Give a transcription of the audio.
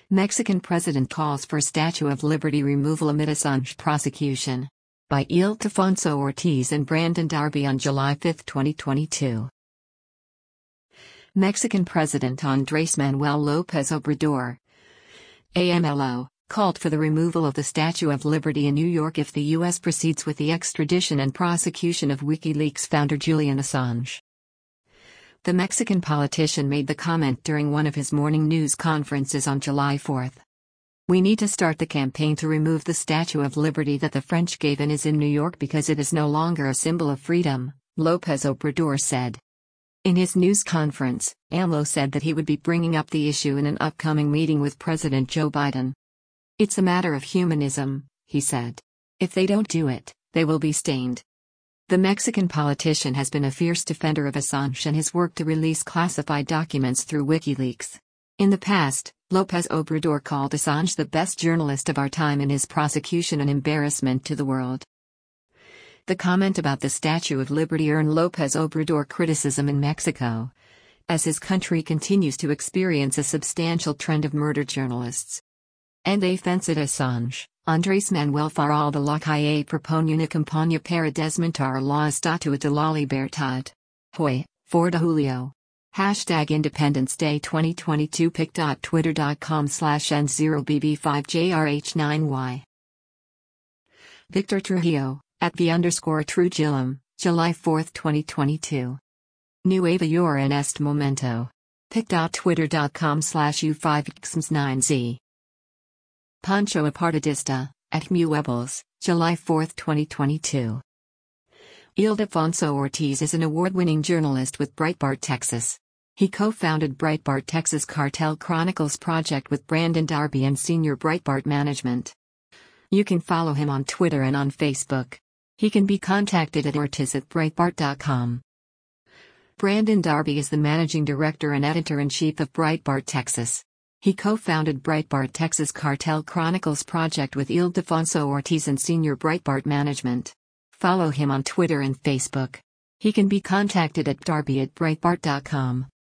Mexican president calls for Statue of Liberty removal amid Assange prosecution. By Ildefonso Ortiz and Brandon Darby on July 5, 2022. Mexican President Andrés Manuel López Obrador, AMLO, called for the removal of the Statue of Liberty in New York if the U.S. proceeds with the extradition and prosecution of WikiLeaks founder Julian Assange. The Mexican politician made the comment during one of his morning news conferences on July 4. "We need to start the campaign to remove the Statue of Liberty that the French gave and is in New York because it is no longer a symbol of freedom," López Obrador said. In his news conference, AMLO said that he would be bringing up the issue in an upcoming meeting with President Joe Biden. "It's a matter of humanism," he said. "If they don't do it, they will be stained." The Mexican politician has been a fierce defender of Assange and his work to release classified documents through WikiLeaks. In the past, López Obrador called Assange the best journalist of our time and his prosecution an embarrassment to the world. The comment about the Statue of Liberty earned López Obrador criticism in Mexico, as his country continues to experience a substantial trend of murdered journalists. En defensa de Assange, Andrés Manuel fará de la calle propone una campaña para desmontar la Estatua de la Libertad. Hoy, 4 de julio. Hashtag Independence Day 2022 pic.twitter.com/n0bb5jrh9y. Victor Trujillo, @v_Trujillo, July 4, 2022. Nueva hora en este momento. pic.twitter.com/u5xms9z. Pancho Apartadista, @Muebles, July 4, 2022. Ildefonso Ortiz is an award-winning journalist with Breitbart Texas. He co-founded Breitbart Texas Cartel Chronicles project with Brandon Darby and senior Breitbart management. You can follow him on Twitter and on Facebook. He can be contacted at ortiz@breitbart.com. Brandon Darby is the managing director and editor-in-chief of Breitbart Texas. He co-founded Breitbart Texas Cartel Chronicles project with Ildefonso Ortiz and senior Breitbart management. Follow him on Twitter and Facebook. He can be contacted at darby@breitbart.com.